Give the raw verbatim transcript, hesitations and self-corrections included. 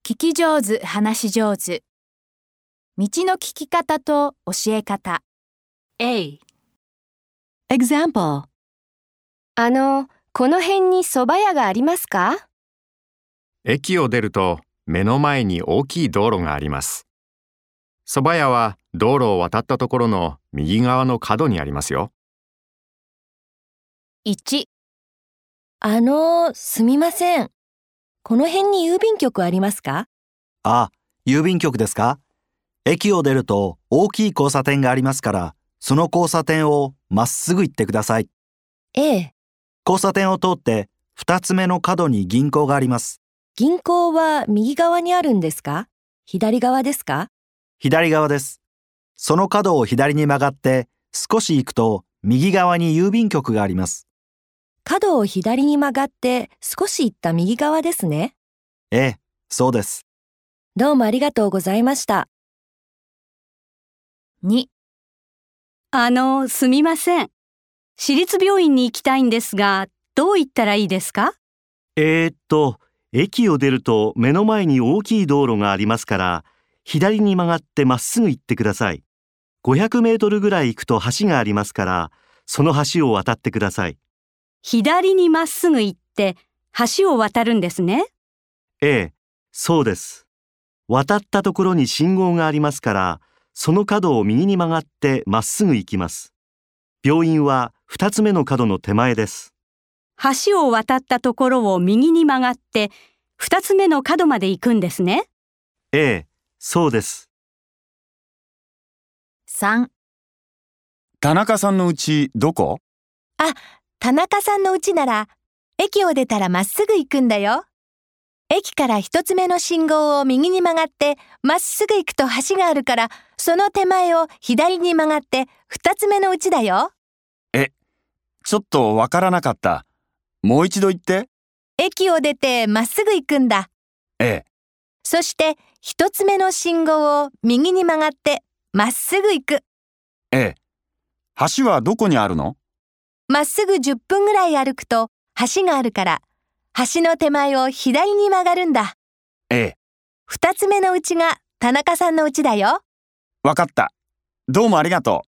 聞き上手、話し上手。道の聞き方と教え方。A。 Example。 あの、この辺に蕎麦屋がありますか？ 駅を出ると目の前に大きい道路があります。蕎麦屋は道路を渡ったところの右側の角にありますよ。 いち。 あの、すみません。この辺に郵便局ありますか？ あ、郵便局ですか？駅を出ると大きい交差点がありますから、その交差点をまっすぐ行ってください。 ええ。 交差点を通って二つ目の角に銀行があります。 銀行は右側にあるんですか？左側ですか？ 左側です。その角を左に曲がって少し行くと右側に郵便局があります。 角を左に曲がって少し行った右側ですね。 ええ、そうです。 どうもありがとうございました。 に。 あの、すみません。私立病院に行きたいんですが、どう行ったらいいですか？ えーっと、駅を出ると目の前に大きい道路がありますから、左に曲がってまっすぐ行ってください。ごひゃくメートルぐらい行くと橋がありますから、その橋を渡ってください。 左にまっすぐ行って橋を渡るんですね。 ええ、そうです。渡ったところに信号がありますから、その角を右に曲がってまっすぐ行きます。病院は二つ目の角の手前です。 橋を渡ったところを右に曲がって二つ目の角まで行くんですね。 ええ、そうです。 さん。 田中さんの家どこ？ あ、田中さんの家なら、駅を出たらまっすぐ行くんだよ。駅から一つ目の信号を右に曲がって、まっすぐ行くと橋があるから、その手前を左に曲がって二つ目の家だよ。 え、ちょっとわからなかった。もう一度言って。 駅を出てまっすぐ行くんだ。 ええ。 そして一つ目の信号を右に曲がってまっすぐ行く。 ええ。橋はどこにあるの？ まっすぐじゅっぷんぐらい歩くと橋があるから、橋の手前を左に曲がるんだ。 ええ。 二つ目の家が田中さんの家だよ。 わかった。どうもありがとう。